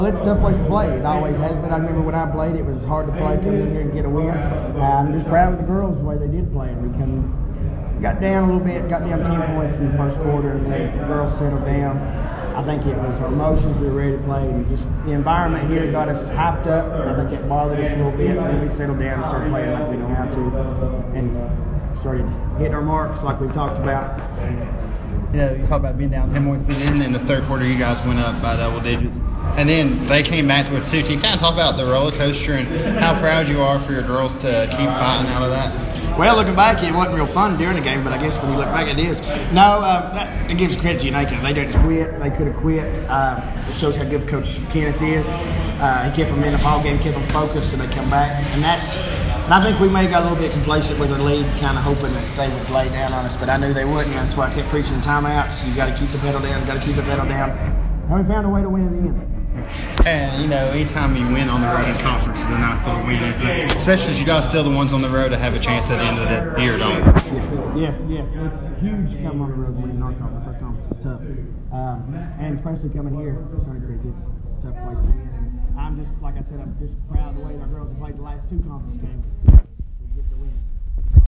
It's a tough place to play. It always has been. I remember when I played, it was hard to play, come in here and get a win. I'm just proud of the girls the way they did play. And we got down a little bit, got down 10 points in the first quarter, and then the girls settled down. I think it was our emotions, we were ready to play, and just the environment here got us hyped up. And I think it bothered us a little bit. Then we settled down and started playing like we know how to, and started hitting our marks like we've talked about. You know, you talk about being down 10 points, and in the third quarter, you guys went up by double digits. And then they came back to it too. Can you kind of talk about the roller coaster and how proud you are for your girls to keep fighting out of that? Well, looking back, it wasn't real fun during the game, but I guess when you look back, it is. No, it gives credit to United. They didn't quit. They could have quit. It shows how good Coach Kenneth is. He kept them in the ball game, kept them focused, and they come back. And I think we may have got a little bit complacent with our lead, kind of hoping that they would lay down on us, but I knew they wouldn't. That's why I kept preaching timeouts. You got to keep the pedal down. Got to keep the pedal down. And we found a way to win in the end. And, you know, anytime you win on the road in conference is a nice little win, isn't it? Especially as you guys still the ones on the road to have a chance at the end of the year, don't you? Yes. It's huge to come on the road and win in our conference. Our conference is tough. And especially coming here to Sunny Creek, it's a tough place to win. And I'm just, like I said, I'm just proud of the way our girls have played the last two conference games to get the wins.